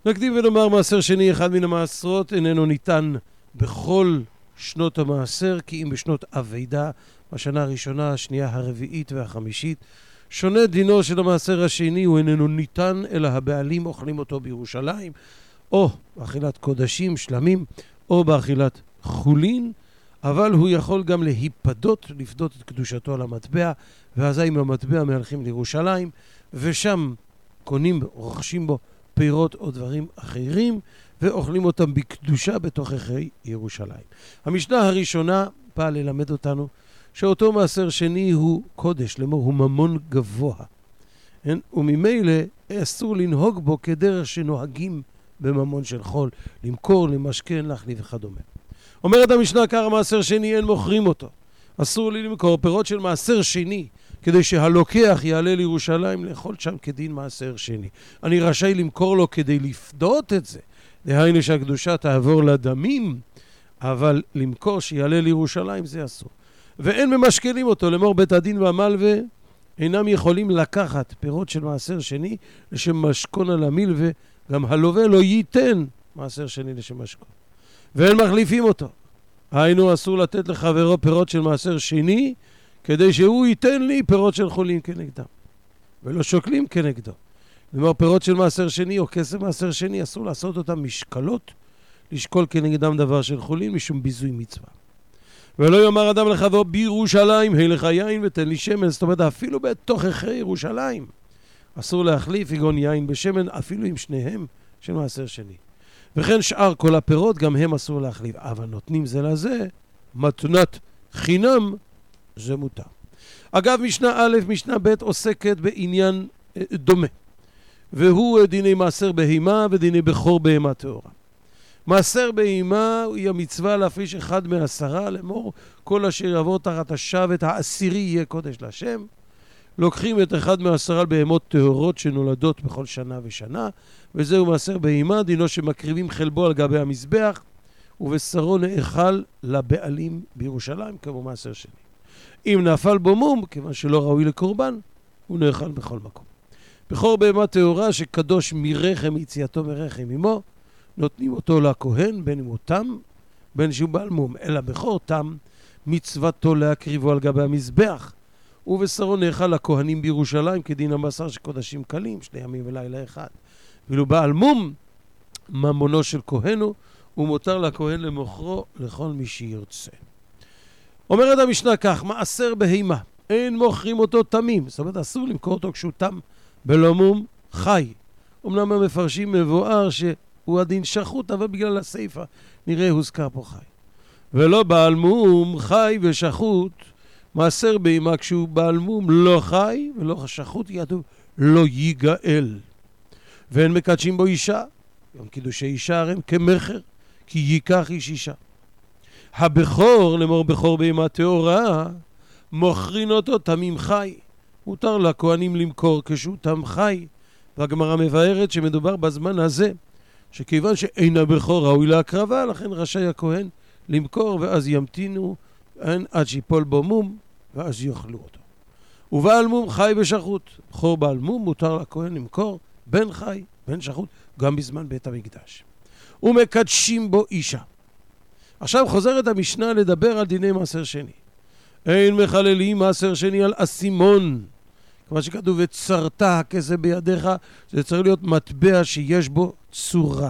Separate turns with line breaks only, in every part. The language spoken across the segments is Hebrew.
נקדים ונאמר, מעשר שני אחד מן המעשרות איננו ניתן בכל שנות המעשר, כי אם בשנות אבידה, בשנה הראשונה, השנייה, הרביעית והחמישית, שונה דינו של המעשר השני, הוא איננו ניתן, אלא הבעלים אוכלים אותו בירושלים, או באכילת קודשים, שלמים, או באכילת חולין, אבל הוא יכול גם להיפדות, לפדות את קדושתו על המטבע, ואזי עם המטבע מהלכים לירושלים, ושם קונים, רוכשים בו פירות או דברים אחרים, ואוכלים אותם בקדושה בתוככי ירושלים. המשנה הראשונה באה ללמד אותנו שאותו מעשר שני הוא קודש, לאמור הוא ממון גבוה. וממילא אסור לנהוג בו כדרך שנוהגים בממון של חול, למכור, למשכן, להחליף וכדומה. אומרת המשנה, כך מעשר שני אין מוכרים אותו. אסור לי למכור פירות של מעשר שני, כדי שהלוקח יעלה לירושלים לאכול שם כדין מעשר שני. אני רשאי למכור לו כדי לפדות את זה. דהיינו שהקדושה תעבור לדמים, אבל למכור שיעלה לירושלים זה אסור. ואין ממשכנים אותו, לאמור בית הדין והמלווה אינם יכולים לקחת פירות של מעשר שני לשם משכון על המלווה, גם הלווה לא ייתן מעשר שני לשם משכון. ואין מחליפים אותו. היינו אסור לתת לחברו פירות של מעשר שני, כדי שהוא ייתן לי פירות של חולין כנגדם. ולא שוקלים כנגדו. כלומר, פירות של מעשר שני או כסף מעשר שני, אסור לעשות אותם משקלות, לשקול כנגדם דבר של חולין, משום ביזוי מצווה. ולא יאמר אדם לחברו בירושלים, הי לך יין ותן לי שמן. זאת אומרת, אפילו בתוככי ירושלים, אסור להחליף יגון יין בשמן, אפילו עם שניהם של מעשר שני. וכן שאר כל הפירות, גם הם אסור להחליף. אבל נותנים זה לזה, מתנת חינם, זה מותר. אגב, משנה א', משנה ב' עוסקת בעניין דומה. והוא דיני מעשר בהימה ודיני בכור בהמה טהורה. מעשר בהימה היא המצווה להפריש אחד מ10, לאמור כל אשר יעבור תחת השבט העשירי יהיה קודש להשם. לוקחים את אחד מ10 בהמות טהורות שנולדות בכל שנה ושנה, וזהו מעשר בהימה, דינו שמקריבים חלבו על גבי המזבח, ובשרו נאכל לבעלים בירושלים כמו מעשר שני. אם נפל בו מום, כיוון שלא ראוי לקורבן, הוא נאכל בכל מקום. בכור בהמה טהורה שקדוש מרחם יציאתו מרחם עמו, נותנים אותו לכהן, בין אם הוא תם, בין שהוא בעל מום, אלא בכור תם, מצוותו להקריבו על גבי המזבח, ובשרו נאכל לכהנים בירושלים, כדין הבשר של קודשים קלים, 2 ימים ולילה אחד. ואילו בעל מום, ממונו של כהנו, הוא מותר לכהן למוכרו לכל מי שירצה. אומרת המשנה כך, מעשר בהימה, אין מוכרים אותו תמים, זאת אומרת אסור למכור אותו כשהוא תם בלא מום חי. אמנם המפרשים מבואר שהוא הדין שחוט, אבל בגלל הסיפה נראה הוזכר פה חי. ולא בעל מום חי ושחוט, מעשר בהימה כשהוא בעל מום לא חי ולא שחוט, ידעו לא ייגאל. ואין מקדשים בו אישה, גם קידושי אישה הרי כמחר, כי ייקח איש אישה. הבכור, לאמור בכור בהמה טהורה, מוכרין אותו תמים חי. מותר לכהנים למכור כשהוא תם חי. והגמרא מבארת שמדובר בזמן הזה, שכיוון שאין הבכור ראוי להקרבה, לכן רשאי הכהן למכור, ואז ימתינו עד שיפול בו מום, ואז יאכלו אותו. ובעל מום חי ושחוט. בכור בעל מום מותר לכהן למכור בין חי, בין שחוט, גם בזמן בית המקדש. ומקדשים בו אישה. עכשיו חוזרת המשנה לדבר על דיני מעשר שני. אין מחללים מעשר שני על אסימון. כמו שכתוב, וצרת הכסף בידיך, זה צריך להיות מטבע שיש בו צורה.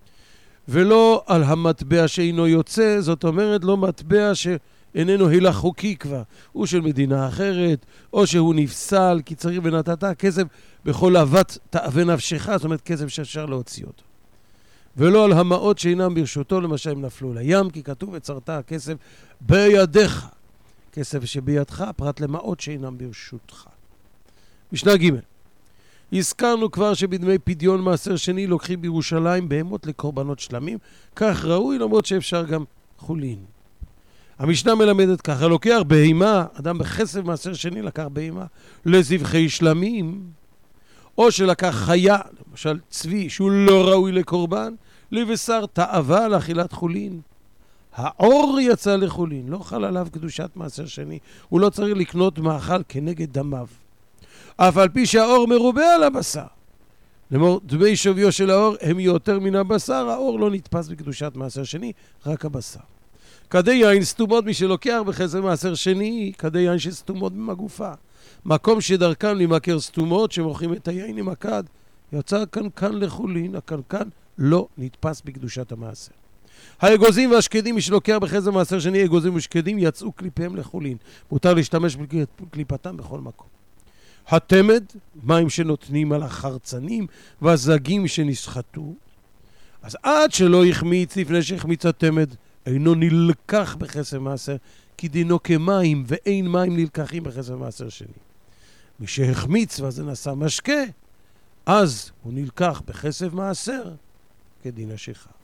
ולא על המטבע שאינו יוצא, זאת אומרת לא מטבע שאיננו הילך חוקי כבר. הוא של מדינה אחרת, או שהוא נפסל, כי צריך ונתת כסף בכל אהבת תאווה נפשך, זאת אומרת כסף שאפשר להוציא אותו. ולא על המעות שאינם ברשותו, למשל הם נפלו לים, כי כתוב וצרת הכסף בידיך. כסף שבידך, פרט למעות שאינם ברשותך. משנה ג' הזכרנו כבר שבדמי פדיון מעשר שני לוקחים בירושלים בהמות לקורבנות שלמים, כך ראוי למרות שאפשר גם חולין. המשנה מלמדת ככה, לוקח בהימה, אדם בכסף מעשר שני לקח בהימה לזבחי שלמים, או שלקח חיה, למשל צבי, שהוא לא ראוי לקורבן, לבשר תאווה לאכילת חולין. העור יצא לחולין, לא חל עליו קדושת מעשר שני, הוא לא צריך לקנות מאכל כנגד דמיו. אף על פי שהעור מרובה על הבשר, לאמור, דמי שוויו של האור הם יותר מן הבשר, האור לא נתפס בקדושת מעשר שני, רק הבשר. כדי יין סתומות, מי שלוקח בחסר מעשר שני, כדי יין שסתומות במגופה. מקום שדרכם למכר סתומות, שמוכרים את היין עם הכד, יוצא קנקן לחולין, הקנקן לא נתפס בקדושת המעשר. האגוזים והשקדים, מי שלוקח בחסר מעשר שני, אגוזים ושקדים, יצאו קליפיהם לחולין. מותר להשתמש בקליפתם בכל מקום. התמד, מים שנותנים על החרצנים והזגים שנסחטו. אז עד שלא יחמיץ, לפני שהחמיץ התמד, אינו נלקח בחסר מעשר, כי דינו כמים, ואין מים נלקחים בחסר מעשר שני. מי שהחמיץ וזה נשא משקה, אז הוא נלקח בחסר מעשר כדין השכחה.